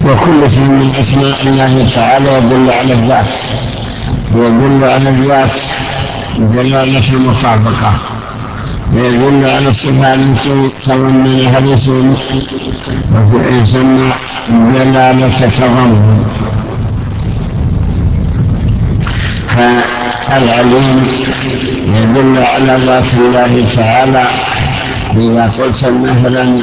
وكل اسم من أسماء الله تعالى يدل على الذات، يدل على الذات دلالة مطابقة، يدل على الصفات التي تضمنها الاسم يسمى دلالة تضمن. فالعليم يدل على ذات الله تعالى. إذا قلت مثلا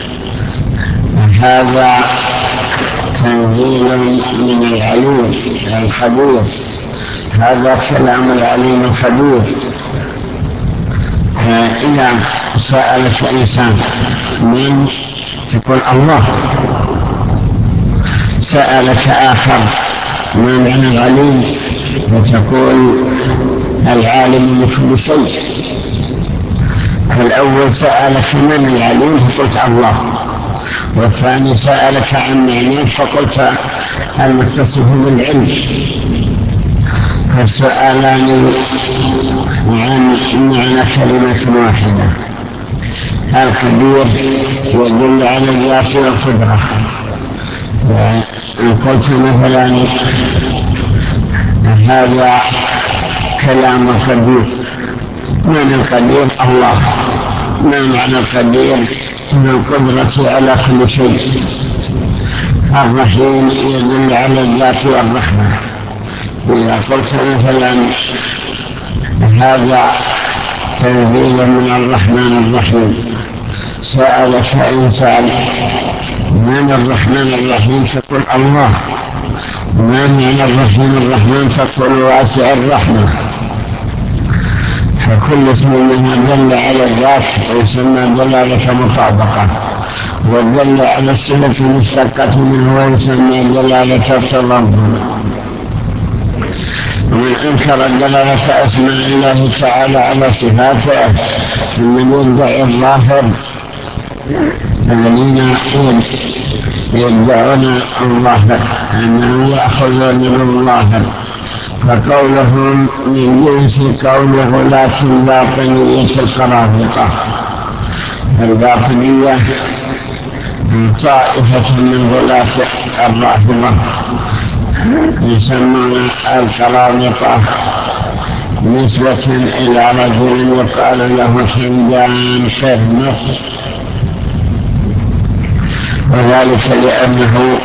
هذا تنزيل من العليم الخبير، هذا كلام العليم الخبير. فإذا سألك إنسان من تقول الله، سألك آخر ما معنى العليم وتقول العالم بكل شيء. فالأول سألك من العليم فقلت الله، والثاني سألك عن معناه فقلت المتصف بالعلم. فالسؤالان عن معنى كلمة واحدة. الكبير يدل على الذات والقدرة. إن قلت مثلا هذا كلام القدير، من القدير الله. ما معنى القدير؟ من القدرة على كل شيء. الرحيم يدل على الذات والرحمة. إذا قلت مثلا هذا تنزيل من الرحمن الرحيم، سألك إنسان من الرحمن الرحيم تقول الله. ما معنى الرحمن الرحمن؟ تقول واسع الرحمة. فكل اسم منها دل على الذات ويسمى دلالة مطابقة، ودل على الصفة المشتقة منه ويسمى دلالة التضمن. ومن أنكر دلالة أسماء الله تعالى على صفاته من يدعي الظاهر، الذين يدعون الظاهر أنهم يأخذون بالظاهر، فقولهم من جنس قول غلاة الباطنية القرامطة. الباطنية طائفة من غلاة الرافضة يسمون القرامطة نسبة إلى رجل يقال له حمدان قرمط، وذلك لأنه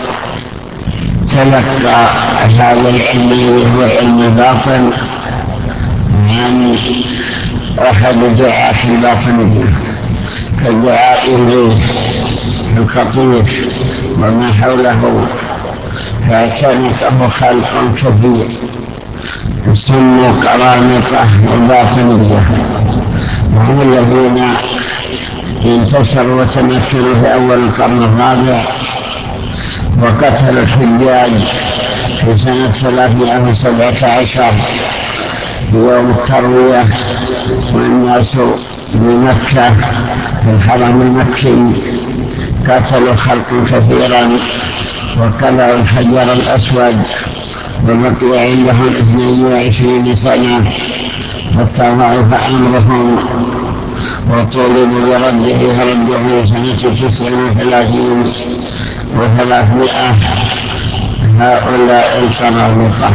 تلقى هذا العلم وهو علم باطن عن أحد دعاة الباطنية كدعائه القطيف وما حوله، فاعتنقه خلق كثير يسموا قرامطة الباطنية، وهم الذين انتشروا وتمكنوا في أول القرن الرابع وقتلوا الحجاج في سنة 317 يوم التروية، والناس بمكة في الحرم المكي قتلوا خلقا كثيرا وقلعوا الحجر الأسود، وبقي عندهم 22 سنة حتى ضعف أمرهم وطولبوا برده، فرده سنة 39 و300. هؤلاء القرامطة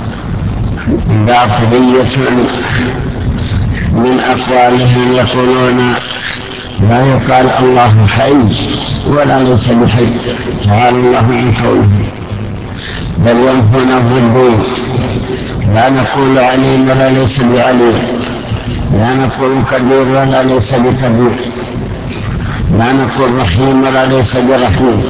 باطنية من أقوالهم يقولون لا يقال الله حي ولا ليس بحي، تعالى الله عن قوله، بل ينفون الضدين. لا نقول عليم ولا ليس بعليم، لا نقول كبير ولا ليس بكبير، لا نقول رحيم ولا ليس برحيم،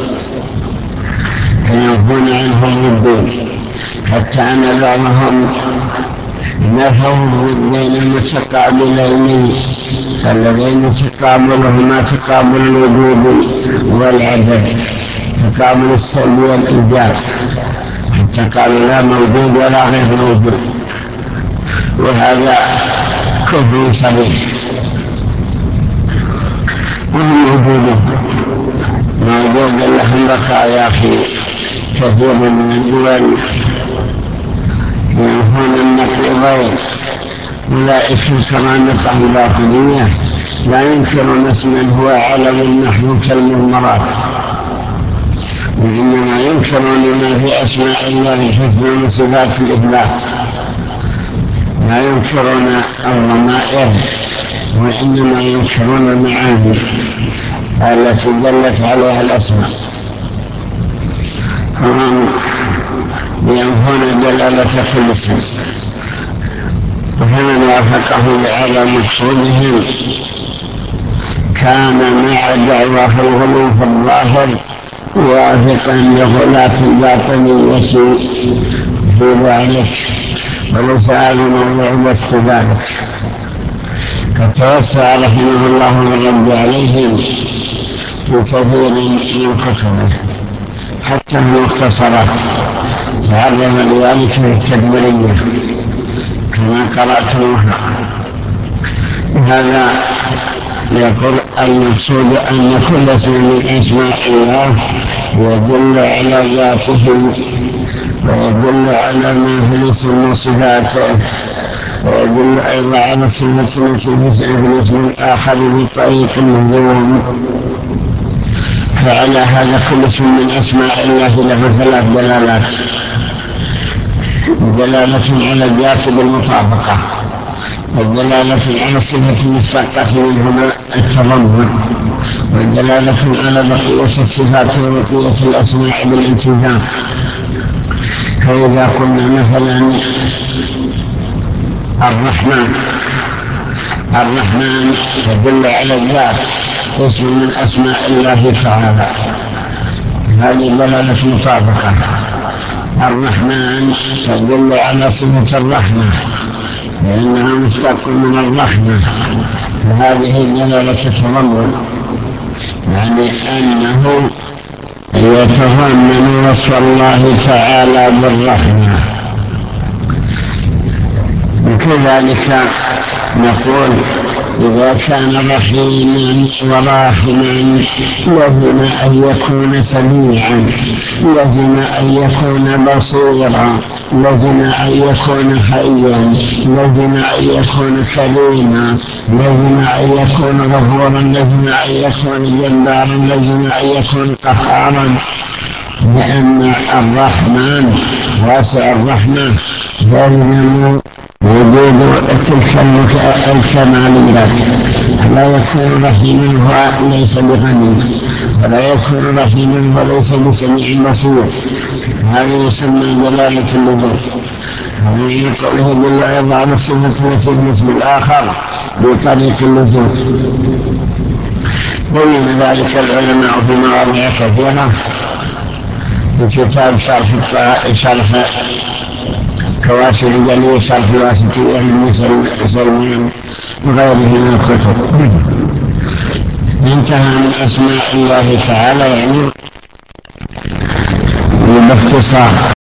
فينفون عنهم الضدين، حتى أن بعضهم نفوا الضدين المتقابلين اللذين تقابلهما تقابل الوجود والعدم، تقابل السلب والإيجاب، حتى قالوا لا موجود ولا غير موجود، وهذا كفر صريح. وهم موجود لهم بقايا في كثير من الدول ينفون النقيضين. أولئك الكرامطة الباطنية لا ينكرون اسما هو علم نحو كالمضمرات، وإنما ينكرون ما في أسماء الله الحسنى من صفات الإثبات، لا ينكرون الضمائر، وإنما ينكرون المعاني التي دلت عليها الأسماء. فهم ينفون دلالة كل اسم، وفمن وافقه على مقصودهم كان مع دعواه الغلو في الظاهر وافقا لغلاة الباطنية في ذلك، وليس هذا موضوع بس ذلك. فتوسع رحمه الله بالرد عليهم في كثير من كتبه حتى المختصرات، تعرض لذلك في التدبيرية كما قرأتموها. هذا يقول المقصود أن كل اسم من أسماء الله يدل على ذاته ويدل على ما في الاسم وصفاته، ويدل أيضا على الصفة التي في الاسم الآخر بطريق النجوم. فعلى هذا كل اسم من أسماء الله له ثلاث دلالات: دلالة على الذات بالمطابقة، والدلالة على الصفة المشتقة منهما التضمن، والدلالة على بقية الصفات وبقية الأسماء بالالتزام. فإذا قلنا مثلا الرحمن تدل على الذات، اسم من أسماء الله تعالى، هذه دلالة مطابقة. الرحمن تدل على صفة الرحمة لأنها مشتق من الرحمة، فهذه دلالة تضمن، يعني أنه يتضمن وصف الله تعالى بالرحمة. وكذلك نقول إذا كان رحيما وراحما لزم أن يكون سميعا، لزم أن يكون بصيرا، لزم أن يكون حيا، لزم أن يكون كريما، لزم أن يكون غفورا، لزم أن يكون جبارا، لزم أن يكون قهارا، لأن الرحمن واسع الرحمة يلزم وجود تلك الكماليات. لا يكون رحيما وليس بغني، ولا يكون رحيما وليس بسميع بصير، هذا يسمى دلالة اللزوم. هذه قوله بالله يضع الصفة التي بالاسم الآخر بطريق اللزوم. بين ذلك العلماء في مواضع كثيرة في كتاب شرح كواشف الجليل، شرح الواسطية للمسلمين وغيره من الكتب. انتهى من أسماء الله تعالى يعني باختصار.